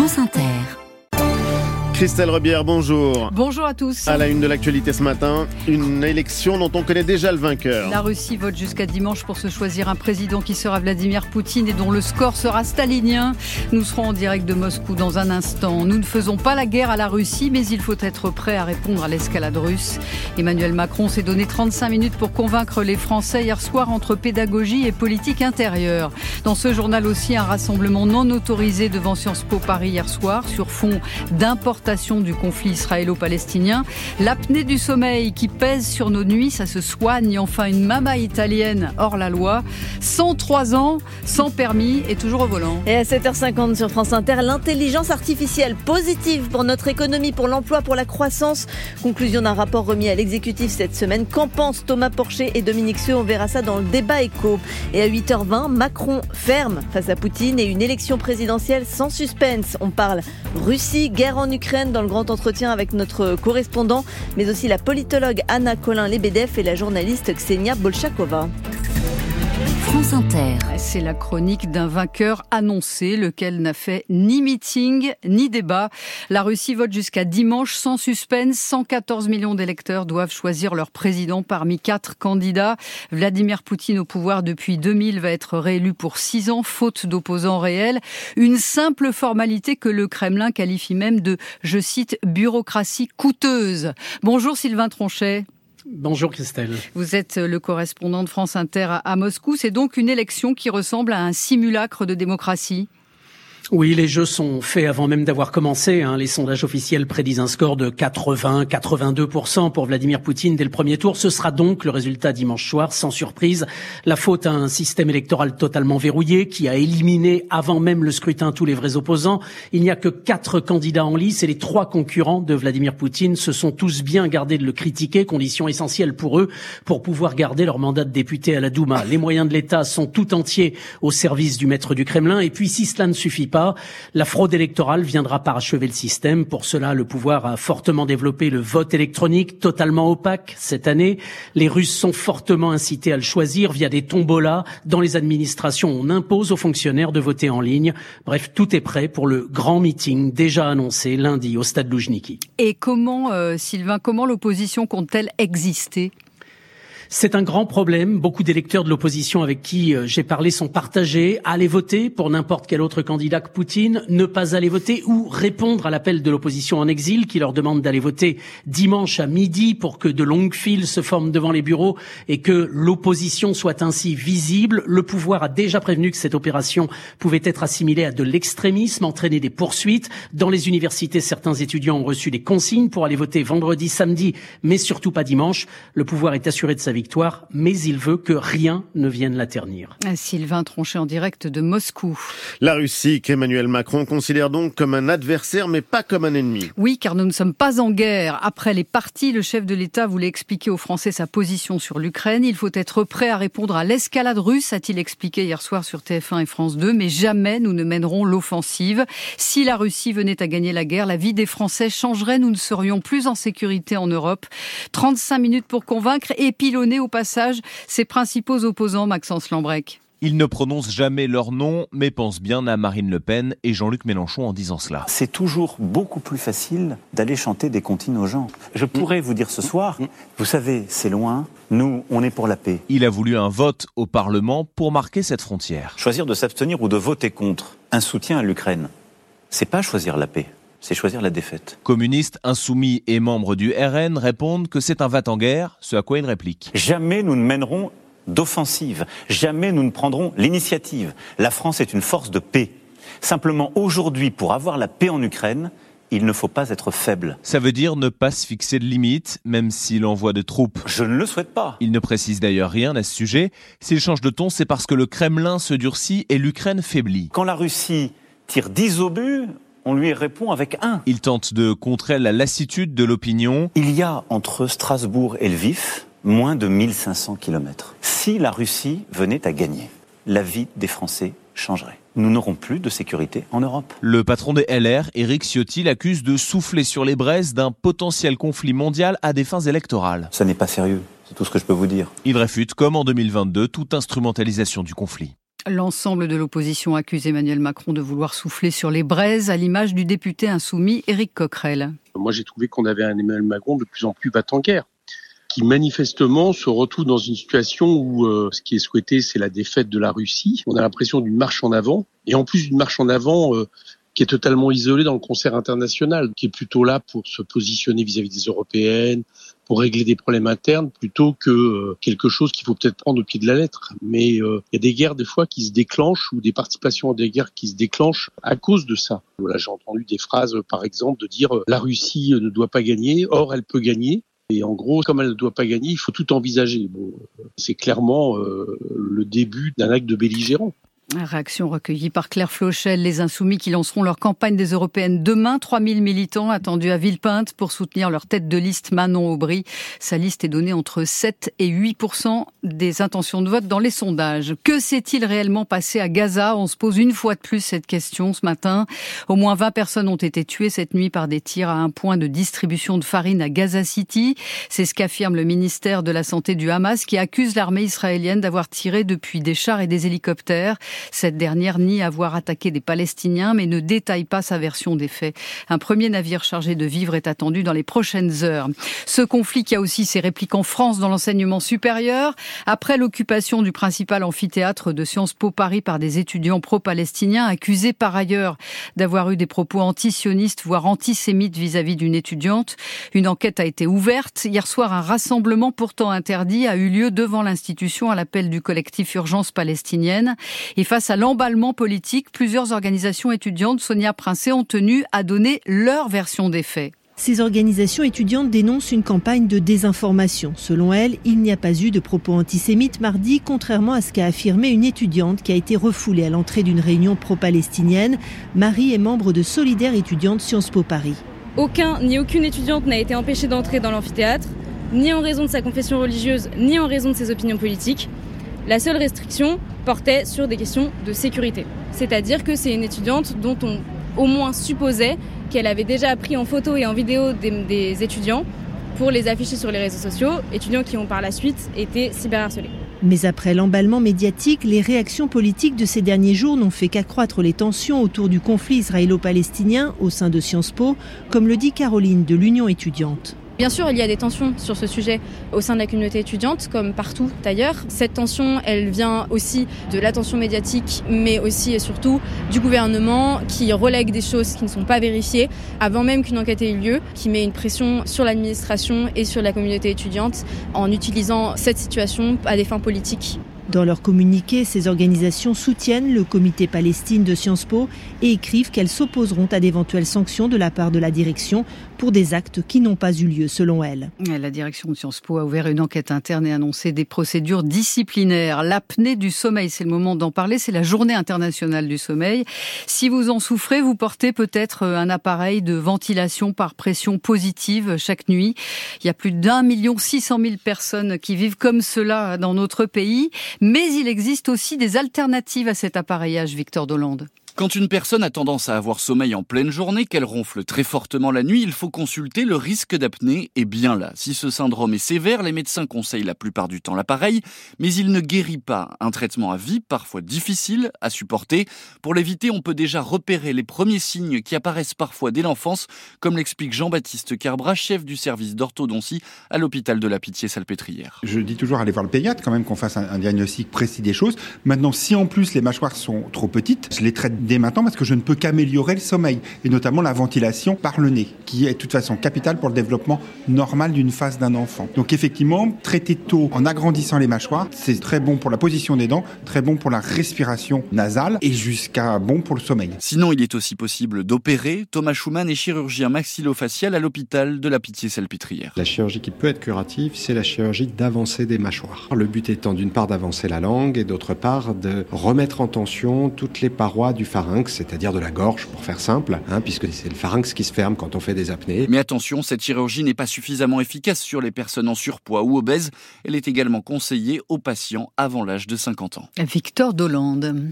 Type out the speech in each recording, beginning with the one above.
France Inter. Christelle Rebière, bonjour. Bonjour à tous. À la une de l'actualité ce matin, une élection dont on connaît déjà le vainqueur. La Russie vote jusqu'à dimanche pour se choisir un président qui sera Vladimir Poutine et dont le score sera stalinien. Nous serons en direct de Moscou dans un instant. Nous ne faisons pas la guerre à la Russie, mais il faut être prêt à répondre à l'escalade russe. Emmanuel Macron s'est donné 35 minutes pour convaincre les Français hier soir entre pédagogie et politique intérieure. Dans ce journal aussi, un rassemblement non autorisé devant Sciences Po Paris hier soir sur fond d'importation du conflit israélo-palestinien. L'apnée du sommeil qui pèse sur nos nuits, ça se soigne. Enfin, une mama italienne hors la loi, 103 ans, sans permis et toujours au volant. Et à 7h50 sur France Inter, l'intelligence artificielle positive pour notre économie, pour l'emploi, pour la croissance. Conclusion d'un rapport remis à l'exécutif cette semaine. Qu'en pensent Thomas Porcher et Dominique Seux? On verra ça dans le débat éco. Et à 8h20, Macron ferme face à Poutine et une élection présidentielle sans suspense. On parle Russie, guerre en Ukraine dans le grand entretien avec notre correspondant, mais aussi la politologue Anna Colin-Lebedev et la journaliste Ksenia Bolchakova. France Inter. C'est la chronique d'un vainqueur annoncé, lequel n'a fait ni meeting, ni débat. La Russie vote jusqu'à dimanche sans suspense. 114 millions d'électeurs doivent choisir leur président parmi 4 candidats. Vladimir Poutine au pouvoir depuis 2000 va être réélu pour 6 ans, faute d'opposants réels. Une simple formalité que le Kremlin qualifie même de, je cite, bureaucratie coûteuse. Bonjour Sylvain Tronchet. Bonjour Christelle. Vous êtes le correspondant de France Inter à Moscou. C'est donc une élection qui ressemble à un simulacre de démocratie ? Oui, les jeux sont faits avant même d'avoir commencé. Les sondages officiels prédisent un score de 80-82% pour Vladimir Poutine dès le premier tour. Ce sera donc le résultat dimanche soir, sans surprise. La faute à un système électoral totalement verrouillé qui a éliminé avant même le scrutin tous les vrais opposants. Il n'y a que 4 candidats en lice et les 3 concurrents de Vladimir Poutine se sont tous bien gardés de le critiquer, condition essentielle pour eux pour pouvoir garder leur mandat de député à la Douma. Les moyens de l'État sont tout entiers au service du maître du Kremlin. Et puis si cela ne suffit pas, la fraude électorale viendra parachever le système. Pour cela, le pouvoir a fortement développé le vote électronique, totalement opaque cette année. Les Russes sont fortement incités à le choisir via des tombolas. Dans les administrations, on impose aux fonctionnaires de voter en ligne. Bref, tout est prêt pour le grand meeting déjà annoncé lundi au stade Loujniki. Et comment, Sylvain, comment l'opposition compte-t-elle exister ? C'est un grand problème. Beaucoup d'électeurs de l'opposition avec qui j'ai parlé sont partagés. Aller voter pour n'importe quel autre candidat que Poutine, ne pas aller voter ou répondre à l'appel de l'opposition en exil qui leur demande d'aller voter dimanche à midi pour que de longues files se forment devant les bureaux et que l'opposition soit ainsi visible. Le pouvoir a déjà prévenu que cette opération pouvait être assimilée à de l'extrémisme, entraîner des poursuites. Dans les universités, certains étudiants ont reçu des consignes pour aller voter vendredi, samedi, mais surtout pas dimanche. Le pouvoir est assuré de sa victoire, mais il veut que rien ne vienne la ternir. Sylvain Tronchet en direct de Moscou. La Russie qu'Emmanuel Macron considère donc comme un adversaire, mais pas comme un ennemi. Oui, car nous ne sommes pas en guerre. Après les partis, le chef de l'État voulait expliquer aux Français sa position sur l'Ukraine. Il faut être prêt à répondre à l'escalade russe, a-t-il expliqué hier soir sur TF1 et France 2. Mais jamais nous ne mènerons l'offensive. Si la Russie venait à gagner la guerre, la vie des Français changerait. Nous ne serions plus en sécurité en Europe. 35 minutes pour convaincre et pilonner au passage ses principaux opposants, Maxence Lambrec. Ils ne prononcent jamais leur nom, mais pensent bien à Marine Le Pen et Jean-Luc Mélenchon en disant cela. C'est toujours beaucoup plus facile d'aller chanter des comptines aux gens. Je pourrais vous dire ce soir, vous savez, c'est loin, nous, on est pour la paix. Il a voulu un vote au Parlement pour marquer cette frontière. Choisir de s'abstenir ou de voter contre un soutien à l'Ukraine, c'est pas choisir la paix. C'est choisir la défaite. Communistes, insoumis et membres du RN répondent que c'est un va-t-en-guerre, ce à quoi ils répliquent. Jamais nous ne mènerons d'offensive. Jamais nous ne prendrons l'initiative. La France est une force de paix. Simplement, aujourd'hui, pour avoir la paix en Ukraine, il ne faut pas être faible. Ça veut dire ne pas se fixer de limites, même s'il envoie de troupes. Je ne le souhaite pas. Il ne précise d'ailleurs rien à ce sujet. S'il change de ton, c'est parce que le Kremlin se durcit et l'Ukraine faiblit. Quand la Russie tire 10 obus, on lui répond avec 1. Il tente de contrer la lassitude de l'opinion. Il y a entre Strasbourg et Lviv moins de 1500 km. Si la Russie venait à gagner, la vie des Français changerait. Nous n'aurons plus de sécurité en Europe. Le patron des LR, Éric Ciotti, l'accuse de souffler sur les braises d'un potentiel conflit mondial à des fins électorales. Ça n'est pas sérieux, c'est tout ce que je peux vous dire. Il réfute, comme en 2022, toute instrumentalisation du conflit. L'ensemble de l'opposition accuse Emmanuel Macron de vouloir souffler sur les braises, à l'image du député insoumis Éric Coquerel. Moi, j'ai trouvé qu'on avait un Emmanuel Macron de plus en plus battant-guerre, qui manifestement se retrouve dans une situation où ce qui est souhaité, c'est la défaite de la Russie. On a l'impression d'une marche en avant, et en plus d'une marche en avant qui est totalement isolée dans le concert international, qui est plutôt là pour se positionner vis-à-vis des Européennes, pour régler des problèmes internes, plutôt que quelque chose qu'il faut peut-être prendre au pied de la lettre. Mais il y a des guerres des fois qui se déclenchent, ou des participations à des guerres qui se déclenchent à cause de ça. Voilà, j'ai entendu des phrases, par exemple, de dire la Russie ne doit pas gagner, or elle peut gagner. Et en gros, comme elle ne doit pas gagner, il faut tout envisager. Bon, c'est clairement le début d'un acte de belligérant. Réaction recueillie par Claire Flochel. Les Insoumis qui lanceront leur campagne des Européennes demain. 3000 militants attendus à Villepinte pour soutenir leur tête de liste Manon Aubry. Sa liste est donnée entre 7 et 8% des intentions de vote dans les sondages. Que s'est-il réellement passé à Gaza ? On se pose une fois de plus cette question ce matin. Au moins 20 personnes ont été tuées cette nuit par des tirs à un point de distribution de farine à Gaza City. C'est ce qu'affirme le ministère de la Santé du Hamas qui accuse l'armée israélienne d'avoir tiré depuis des chars et des hélicoptères. Cette dernière nie avoir attaqué des Palestiniens, mais ne détaille pas sa version des faits. Un premier navire chargé de vivres est attendu dans les prochaines heures. Ce conflit qui a aussi ses répliques en France dans l'enseignement supérieur. Après l'occupation du principal amphithéâtre de Sciences Po Paris par des étudiants pro-palestiniens, accusés par ailleurs d'avoir eu des propos antisionistes, voire antisémites vis-à-vis d'une étudiante, une enquête a été ouverte. Hier soir, un rassemblement pourtant interdit a eu lieu devant l'institution à l'appel du collectif Urgence palestinienne. Et face à l'emballement politique, plusieurs organisations étudiantes, Sonia Princé, ont tenu à donner leur version des faits. Ces organisations étudiantes dénoncent une campagne de désinformation. Selon elles, il n'y a pas eu de propos antisémites mardi, contrairement à ce qu'a affirmé une étudiante qui a été refoulée à l'entrée d'une réunion pro-palestinienne. Marie est membre de Solidaires étudiantes Sciences Po Paris. Aucune étudiante n'a été empêchée d'entrer dans l'amphithéâtre, ni en raison de sa confession religieuse, ni en raison de ses opinions politiques. La seule restriction portait sur des questions de sécurité. C'est-à-dire que c'est une étudiante dont on au moins supposait qu'elle avait déjà pris en photo et en vidéo des étudiants pour les afficher sur les réseaux sociaux, étudiants qui ont par la suite été cyberharcelés. Mais après l'emballement médiatique, les réactions politiques de ces derniers jours n'ont fait qu'accroître les tensions autour du conflit israélo-palestinien au sein de Sciences Po, comme le dit Caroline de l'Union étudiante. Bien sûr, il y a des tensions sur ce sujet au sein de la communauté étudiante, comme partout ailleurs. Cette tension, elle vient aussi de l'attention médiatique, mais aussi et surtout du gouvernement qui relègue des choses qui ne sont pas vérifiées avant même qu'une enquête ait eu lieu, qui met une pression sur l'administration et sur la communauté étudiante en utilisant cette situation à des fins politiques. Dans leur communiqué, ces organisations soutiennent le comité Palestine de Sciences Po et écrivent qu'elles s'opposeront à d'éventuelles sanctions de la part de la direction pour des actes qui n'ont pas eu lieu selon elles. La direction de Sciences Po a ouvert une enquête interne et annoncé des procédures disciplinaires. L'apnée du sommeil, c'est le moment d'en parler, c'est la journée internationale du sommeil. Si vous en souffrez, vous portez peut-être un appareil de ventilation par pression positive chaque nuit. Il y a plus d'1 600 000 personnes qui vivent comme cela dans notre pays. Mais il existe aussi des alternatives à cet appareillage, Victor Dolande. Quand une personne a tendance à avoir sommeil en pleine journée, qu'elle ronfle très fortement la nuit, il faut consulter. Le risque d'apnée est bien là. Si ce syndrome est sévère, les médecins conseillent la plupart du temps l'appareil, mais il ne guérit pas. Un traitement à vie, parfois difficile à supporter. Pour l'éviter, on peut déjà repérer les premiers signes qui apparaissent parfois dès l'enfance, comme l'explique Jean-Baptiste Carbras, chef du service d'orthodontie à l'hôpital de la Pitié-Salpêtrière. Je dis toujours aller voir le pédiatre quand même, qu'on fasse un diagnostic précis des choses. Maintenant, si en plus les mâchoires sont trop petites, je les traite dès maintenant parce que je ne peux qu'améliorer le sommeil et notamment la ventilation par le nez qui est de toute façon capitale pour le développement normal d'une phase d'un enfant. Donc effectivement, traiter tôt en agrandissant les mâchoires, c'est très bon pour la position des dents, très bon pour la respiration nasale et jusqu'à bon pour le sommeil. Sinon, il est aussi possible d'opérer. Thomas Schumann est chirurgien maxillofacial à l'hôpital de la Pitié-Salpêtrière. La chirurgie qui peut être curative, c'est la chirurgie d'avancée des mâchoires. Le but étant d'une part d'avancer la langue et d'autre part de remettre en tension toutes les parois du pharynx, c'est-à-dire de la gorge, pour faire simple, puisque c'est le pharynx qui se ferme quand on fait des apnées. Mais attention, cette chirurgie n'est pas suffisamment efficace sur les personnes en surpoids ou obèses. Elle est également conseillée aux patients avant l'âge de 50 ans. Victor Dolande.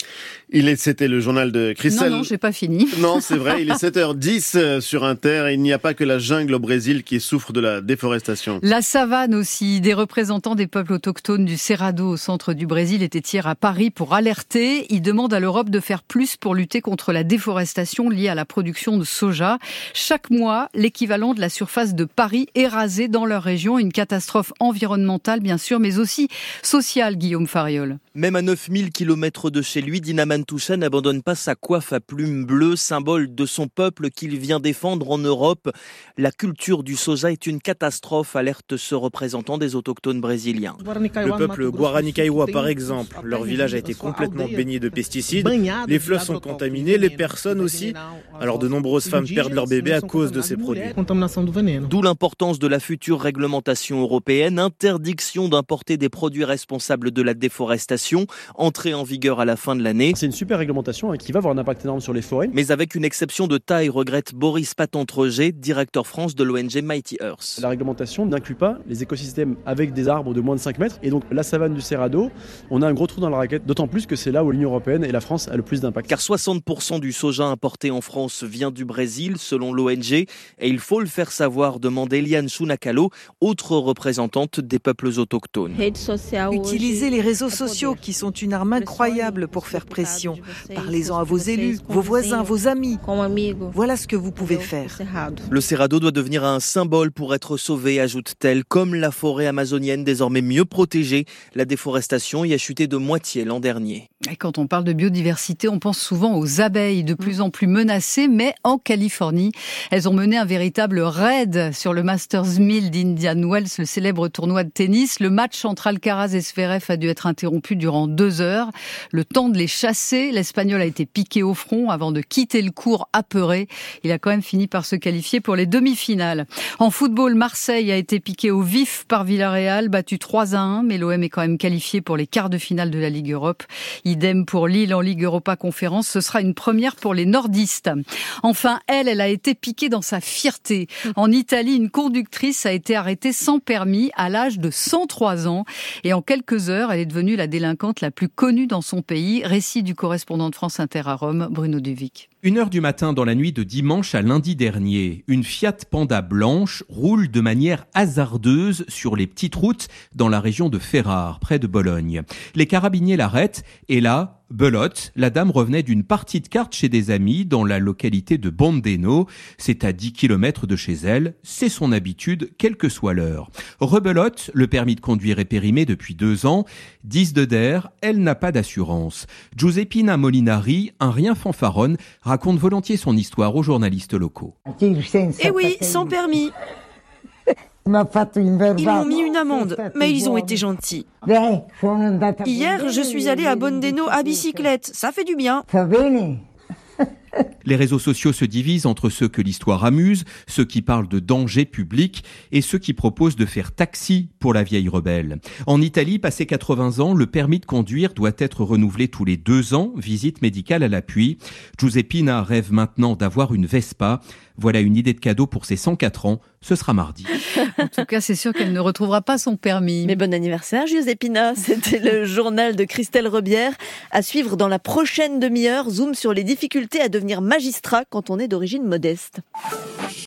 C'était le journal de Christelle. Non, j'ai pas fini. Non, c'est vrai, il est 7h10 sur Inter et il n'y a pas que la jungle au Brésil qui souffre de la déforestation. La savane aussi. Des représentants des peuples autochtones du Cerrado au centre du Brésil étaient hier à Paris pour alerter. Ils demandent à l'Europe de faire plus pour lutter contre la déforestation liée à la production de soja. Chaque mois, l'équivalent de la surface de Paris est rasé dans leur région. Une catastrophe environnementale, bien sûr, mais aussi sociale, Guillaume Fariol. Même à 9000 km de chez lui, Dinaman Toucha n'abandonne pas sa coiffe à plumes bleues, symbole de son peuple qu'il vient défendre en Europe. La culture du soja est une catastrophe, alerte ce représentant des autochtones brésiliens. Le peuple Guarani Kaiwa, par exemple, leur village a été complètement baigné de pesticides, les fleuves sont contaminés, les personnes aussi. Alors de nombreuses femmes perdent leur bébé à cause de ces produits. D'où l'importance de la future réglementation européenne, interdiction d'importer des produits responsables de la déforestation, entrée en vigueur à la fin de l'année. C'est une super réglementation qui va avoir un impact énorme sur les forêts. Mais avec une exception de taille, regrette Boris Patent-Treget, directeur France de l'ONG Mighty Earth. La réglementation n'inclut pas les écosystèmes avec des arbres de moins de 5 mètres. Et donc la savane du Cerrado, on a un gros trou dans la raquette, d'autant plus que c'est là où l'Union européenne et la France a le plus d'impact. Car 60% du soja importé en France vient du Brésil, selon l'ONG. Et il faut le faire savoir, demande Eliane Chunakalo, autre représentante des peuples autochtones. Utilisez les réseaux sociaux qui sont une arme incroyable pour faire pression. Parlez-en à vos élus, vos voisins, vos amis. Voilà ce que vous pouvez faire. Le Cerrado doit devenir un symbole pour être sauvé, ajoute-t-elle, comme la forêt amazonienne désormais mieux protégée. La déforestation y a chuté de moitié l'an dernier. Et quand on parle de biodiversité, on pense souvent aux abeilles, de plus en plus menacées, mais en Californie, elles ont mené un véritable raid sur le Masters 1000 d'Indian Wells, le célèbre tournoi de tennis. Le match entre Alcaraz et Zverev a dû être interrompu durant 2 heures. Le temps de les chasser, l'Espagnol a été piqué au front avant de quitter le court apeuré. Il a quand même fini par se qualifier pour les demi-finales. En football, Marseille a été piqué au vif par Villarreal, battu 3-1, mais l'OM est quand même qualifié pour les quarts de finale de la Ligue Europe. Idem pour Lille en Ligue Europa Conférence, ce sera une première pour les nordistes. Enfin, elle a été piquée dans sa fierté. En Italie, une conductrice a été arrêtée sans permis à l'âge de 103 ans. Et en quelques heures, elle est devenue la délinquante la plus connue dans son pays. Récit du correspondant de France Inter à Rome, Bruno Duvic. 1h du matin dans la nuit de dimanche à lundi dernier, une Fiat Panda blanche roule de manière hasardeuse sur les petites routes dans la région de Ferrare, près de Bologne. Les carabiniers l'arrêtent et là, belote, la dame revenait d'une partie de cartes chez des amis dans la localité de Bondeno. C'est à 10 km de chez elle. C'est son habitude, quelle que soit l'heure. Rebelote, le permis de conduire est périmé depuis 2 ans. 10 de DER, elle n'a pas d'assurance. Giuseppina Molinari, un rien fanfaronne, raconte volontiers son histoire aux journalistes locaux. Eh oui, sans permis. Ils m'ont mis une amende, mais ils ont été gentils. Hier, je suis allée à Bondeno à bicyclette. Ça fait du bien. Les réseaux sociaux se divisent entre ceux que l'histoire amuse, ceux qui parlent de danger public et ceux qui proposent de faire taxi pour la vieille rebelle. En Italie, passé 80 ans, le permis de conduire doit être renouvelé tous les 2 ans, visite médicale à l'appui. Giuseppina rêve maintenant d'avoir une Vespa. Voilà une idée de cadeau pour ses 104 ans. Ce sera mardi. En tout cas, c'est sûr qu'elle ne retrouvera pas son permis. Mais bon anniversaire, Giuseppina. C'était le journal de Christelle Rebière. À suivre dans la prochaine demi-heure. Zoom sur les difficultés à devenir magistrat quand on est d'origine modeste.